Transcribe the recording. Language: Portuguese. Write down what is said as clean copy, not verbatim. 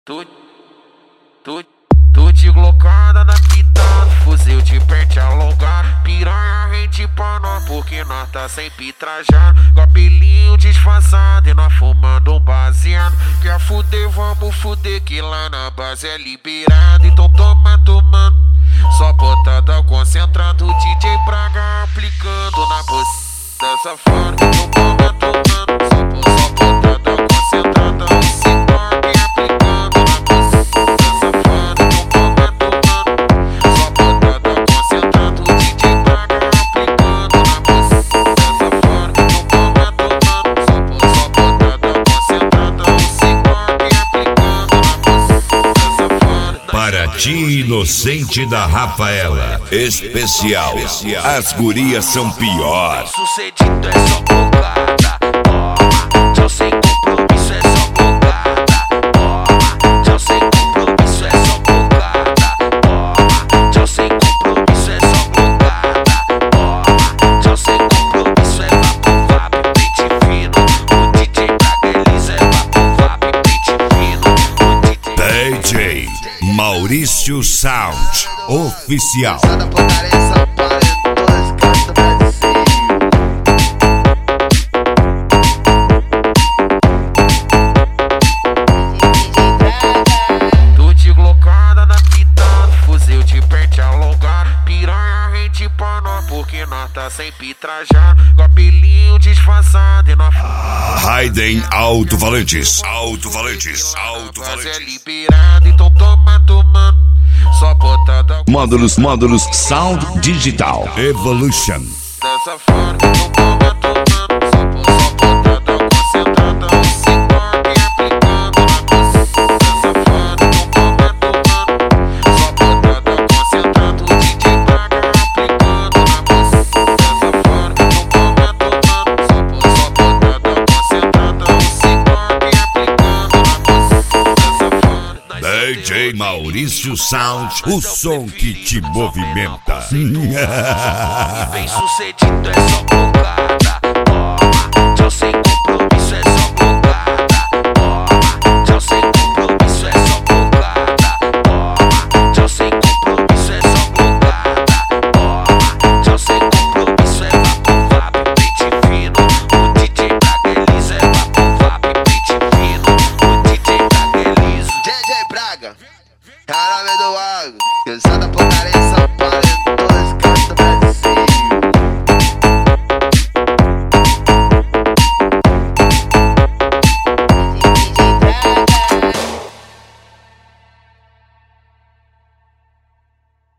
Tu, tu, tu de glocada na fita, fuzil de pente alongado, piranha rende pra nós porque nós tá sempre trajado, cabelinho disfarçado e nós fumando um baseado. Quer fuder, vamos fuder que lá na base é liberado, então toma tomando, só botada concentrado, DJ Braga aplicando na buceta safada, então toma tomando, só botada concentrada, Para ti, inocente da Rafaela, especial, as gurias são pior. Sucedido é só bocada, toma, tchau sem compromisso é só bocada, toma, tchau sem compromisso é só bocada, toma, tchau sem compromisso é só bocada, toma, tchau sem compromisso é vapo, pente fino, o DJ Braga Elisa é vapo, pente fino, o DJ Maurício Sound Oficial. Tu de glocada na fita, fuzil de pente alongado, piranha rende pra nós porque nós tá sempre trajado, cabelinho disfarçado e nós Raiden Alto-Valentes. é liberado, então toma tomando, só botada Módulos Sound Digital Evolution. dessa fora, então toma tomando, só botada concentrada, sem toque aplicando na buceta safada, então toma tomando, só botada concentrada, DJ Braga aplicando na buceta safada, então toma tomando, só botada concentrada, sem toque aplicando na buceta safada. DJ Maurício Sound, o som que te movimenta. Bem sucedido é só bocada, toma, tchau sem compromisso é só bocada, toma, tchau sem compromisso é só bocada, toma, tchau sem compromisso é só bocada, toma, tchau sem compromisso é vapo, pente fino, o DJ Braga Elisa é vapo, pente fino, o DJ Braga Elisa. DJ Braga, cara do água, cansada